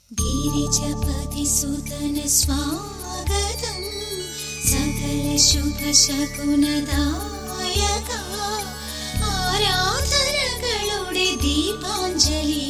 गिरिजपतिसुतन स्वागतं सकल शुभ शकुनदायक ആരാധനകളുടെ ദീപാഞ്ജലി.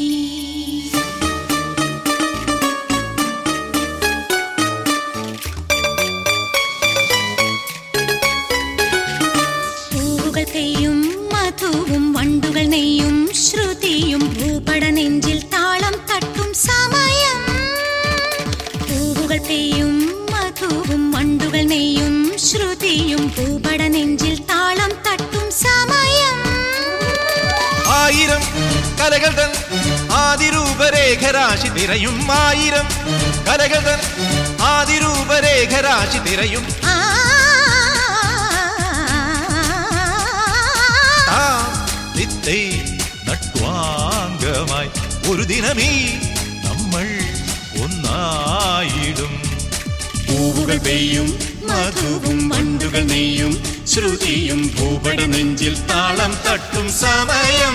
പൂവുകൾ പെയ്യും മധുവും വണ്ടുകൾ നെയ്യും ശ്രുതിയും ഭൂപട നെഞ്ചിൽ താളം തട്ടും സമയം. പൂവുകൾ പെയ്യും മധുവും വണ്ടുകൾ നെയ്യും ശ്രുതിയും ഭൂപട നെഞ്ചിൽ താളം തട്ടും സമയം. ആയിരം കലകൾ തൻ ആദിരൂപരേഖരാശി തിരയും. ആയിരം കലകൾ തൻ ആദിരൂപരേഖരാശി തിരയും. നട്വാംഗമായി ഒരു ദിനമീ നമ്മൾ ഒന്നായിടും. പൂവുകൾ പെയ്യും മധുവും വണ്ടുകൾ നെയ്യും ശ്രുതിയും ഭൂപട നെഞ്ചിൽ താളം തട്ടും സമയം.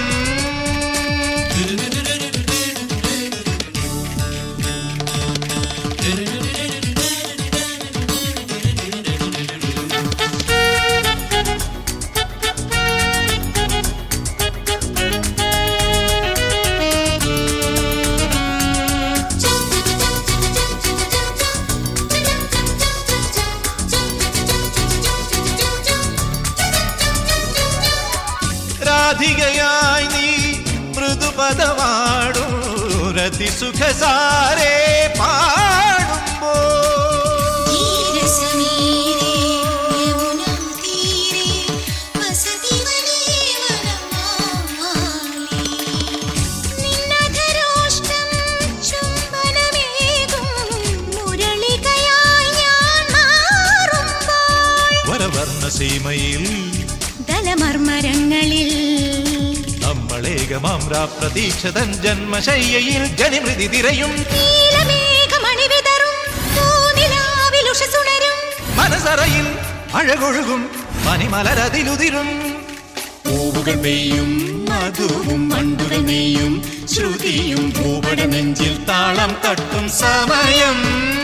രാധികയായി നീ മൃദുപദമാടും രതിസുഖസാരേ പാടുമ്പോ വരവർണ്ണ സീമയിൽ ദലമർമരങ്ങളിൽ നമ്മളേകമാമ്രാ പ്രതീക്ഷതൻ ജന്മശയ്യയിൽ ജനിമൃതി തിരയും. മനസറയിൽ അഴകൊഴുകും പനിമലരതിലുതിരും. പൂവുകൾ പെയ്യും മധുവും വണ്ടുകൾ നെയ്യും ശ്രുതിയും ഭൂപട നെഞ്ചിൽ താളം തട്ടും സമയം.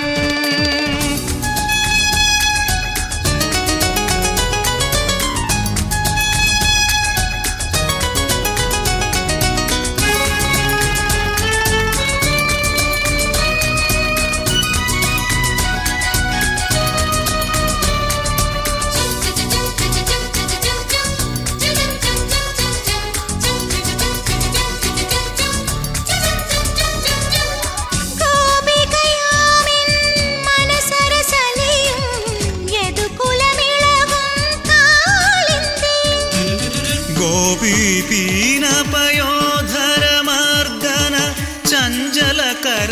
ഗോപീപീനപയോധരമർദ്ദന ചഞ്ചല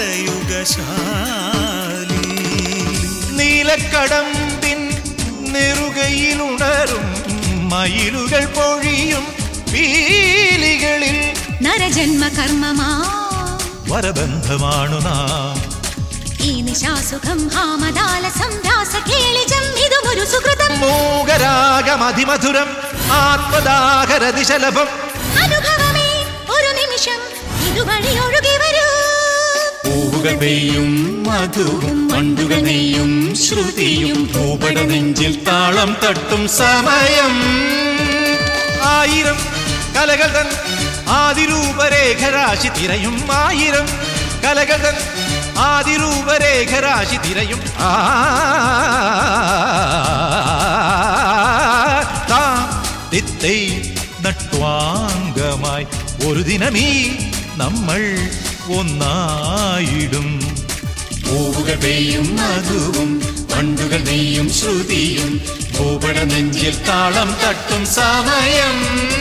കരയുഗശാലി നീലക്കടമ്പിൻ നെറുകയിലുണരും മയിലുകൾ പൊഴിയും പീലികളിൽ നരജന്മ കർമ്മമാ വരബന്ധമാണു നാം. ഈ നിശാസുഖം ഹാമദാലസം രാസകേളിജം ഇതുമൊരു സുകൃതം. മൂകരാഗമധിമധുരം ആത്മദാഹരതിശലഭം അനുഭവമേ ഒരു നിമിഷം ഇതുവഴി ഒഴുകി വരൂ. പൂവുകൾ പെയ്യും മധുവും വണ്ടുകൾ നെയ്യും ശ്രുതിയും ഭൂപട നെഞ്ചിൽ താളം തട്ടും സമയം. ആയിരം കലകൾ തൻ ആദിരൂപരേഖരാശി തിരയും. ആയിരം കലകൾ തൻ ആദിരൂപരേഖരാശി തിരയും. നട്വാംഗമായി ഒരു ദിനമീ നമ്മൾ ഒന്നായിടും. പൂവുകൾ പെയ്യും മധുവും വണ്ടുകൾ നെയ്യും ശ്രുതിയും ഭൂപട നെഞ്ചിൽ താളം തട്ടും സമയം.